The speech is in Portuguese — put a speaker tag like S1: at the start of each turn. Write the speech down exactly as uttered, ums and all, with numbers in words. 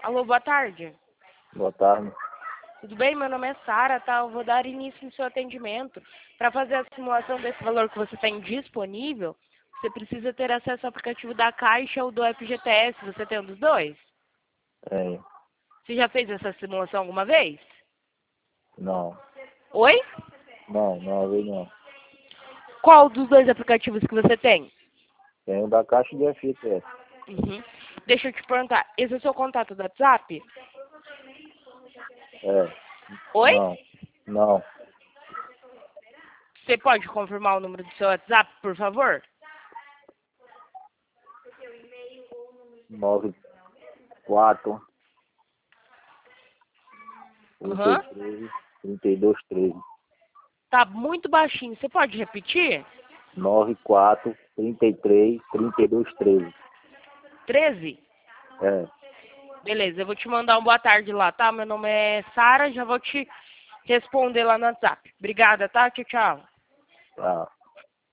S1: Alô, boa tarde.
S2: Boa tarde.
S1: Tudo bem? Meu nome é Sara, tá? Eu vou dar início no seu atendimento. Para fazer a simulação desse valor que você tem disponível, você precisa ter acesso ao aplicativo da Caixa ou do F G T S. Você tem um dos dois?
S2: É,
S1: Você já fez essa simulação alguma vez?
S2: não.
S1: Oi?
S2: Não, não, eu não.
S1: Qual dos dois aplicativos que você tem?
S2: Tem o da Caixa e do F G T S.
S1: Uhum. Deixa eu te perguntar, esse é o seu contato do WhatsApp?
S2: É.
S1: Oi?
S2: Não, não.
S1: Você pode confirmar o número do seu WhatsApp, por favor?
S2: Nove quatro trinta
S1: Uhum.
S2: e três trinta e dois treze.
S1: Tá muito baixinho. Você pode repetir?
S2: Nove quatro trinta e três trinta e dois treze.
S1: treze?
S2: É.
S1: Beleza, eu vou te mandar um boa tarde lá, tá? Meu nome é Sara, já vou te responder lá no WhatsApp. Obrigada, tá? Tchau, tchau.
S2: Tá.